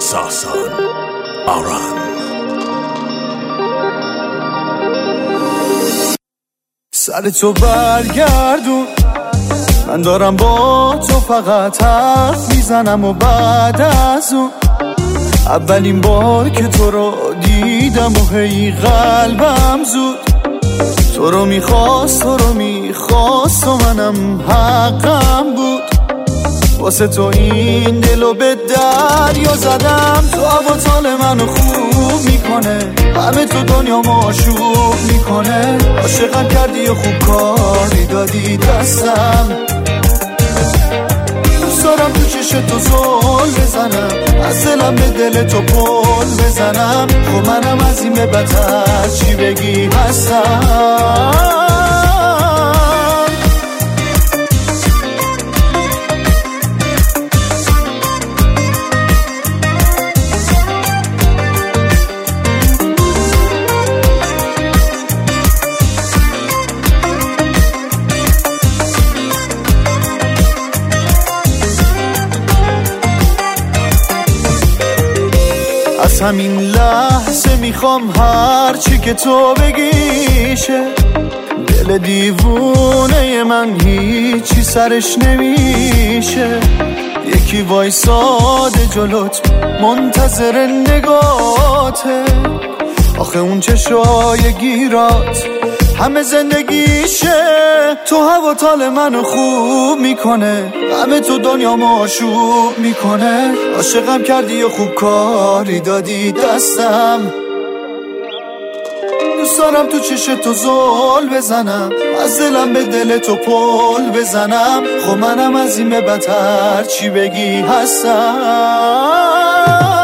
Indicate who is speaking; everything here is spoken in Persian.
Speaker 1: ساسان آران.
Speaker 2: سر تو برگردون، من دارم با تو فقط حرف میزنم و بعد از اون اولین بار که تو رو دیدم و هی قلبم زود تو رو میخواست و منم حقم بود. واسه تو این دلو به دریا زدم، تو هواتال منو خوب میکنه، همه تو دنیا ماشوب میکنه. عاشقم کردی و خوب کاری دادی دستم، دوست دارم تو چشت تو زل بزنم، از دلم به دل تو پل بزنم. خب منم از این به بدتر چی بگی هستم. از همین لحظه میخوام هر چی که تو بگیشه، دل دیوونه من هیچی سرش نمیشه. یکی وایساده جلوت منتظر نگاته، آخه اون چشای گیرات همه زندگیشه. تو هواتال منو خوب میکنه، همه تو دنیا ماشوب میکنه. عاشقم کردی و خوب کاری دادی دستم، دوست دارم تو چشت تو زل بزنم، از دلم به دل تو پل بزنم. خب منم از این به بدتر چی بگی هستم.